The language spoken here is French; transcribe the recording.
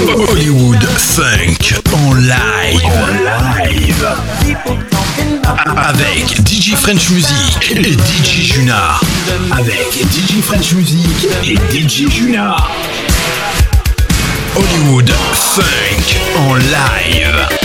Hollywood Funk en live. Avec DJ French Music et DJ Juna. Hollywood Funk en live.